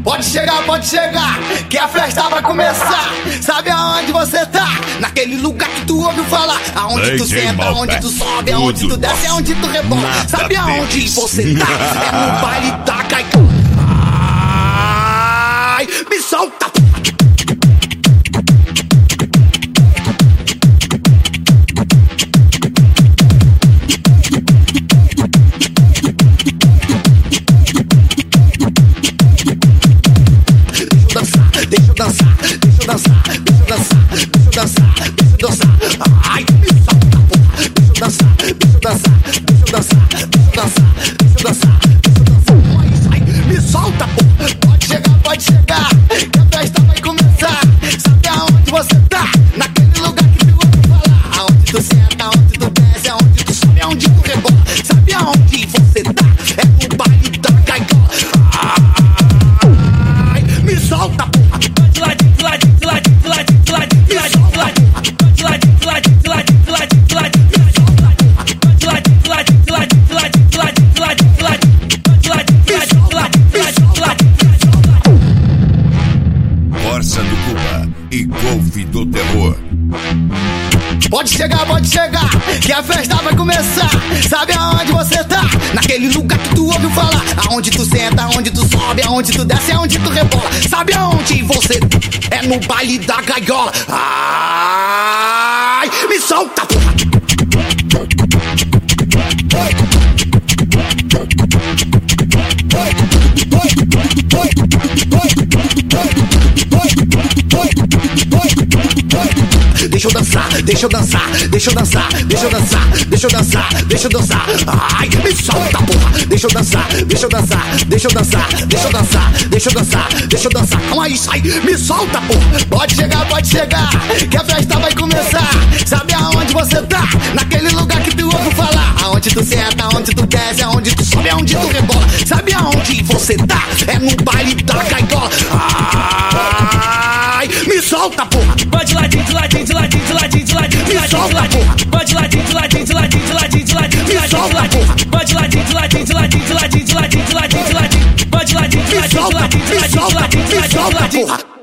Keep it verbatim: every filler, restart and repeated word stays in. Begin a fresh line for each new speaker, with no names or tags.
Pode chegar, pode chegar, que a festa vai começar. Sabe aonde você tá? Naquele lugar que tu ouviu falar. Aonde tu senta, aonde tu sobe, aonde tu desce, aonde tu rebola. Sabe aonde você tá? É no baile da Caicó. Ai, me solta. Deixa eu dançar, deixa eu dançar, deixa eu dançar, deixa eu dançar, deixa eu dançar. Ai, me solta, porra. Deixa eu dançar, deixa eu dançar, deixa eu dançar, deixa eu dançar, deixa eu dançar, deixa eu dançar. Ai, me solta, porra. Pode chegar, pode chegar, que a festa vai começar. Sabe aonde você tá? Naquele lugar que tu ouviu falar. Aonde tu senta, aonde tu desce, aonde tu sobe, aonde tu rebola. Sabe aonde você tá? É no baile da Caicó. Ai, me solta, porra.
Força do Cuba e Golfe do Terror.
Pode chegar, pode chegar, que a festa vai começar. Sabe aonde você tá? Naquele lugar que tu ouviu falar. Aonde tu senta, aonde tu sobe, aonde tu desce, aonde tu rebola. Sabe aonde você tá? É no baile da gaiola. Ai, me solta, porra. Deixa eu dançar, deixa eu dançar, deixa eu dançar, deixa eu dançar, deixa eu dançar, deixa eu dançar. Ai, me solta, porra. Deixa eu dançar, deixa eu dançar, deixa eu dançar, deixa eu dançar, deixa eu dançar, deixa eu dançar. Calma aí, sai, me solta, porra. Pode chegar, pode chegar, que a festa vai começar. Sabe aonde você tá? Naquele lugar que tu ouviu falar. Aonde tu senta, aonde tu desce, aonde tu sobe, aonde tu rebola. Sabe aonde você tá? É no baile da Caicó. Ai, me solta, porra.
Pode ladinho, de ladinho, de ladinho, de ladinho, de ladinho, de ladinho, de ladinho. Pode ladinho, de ladinho, de ladinho, de ladinho, de ladinho, de ladinho, de ladinho. Pode ladinho, de ladinho, de ladinho, de ladinho, de ladinho, de ladinho, de ladinho. Pode ladinho, de ladinho, de ladinho, de ladinho, de ladinho, de ladinho, de ladinho.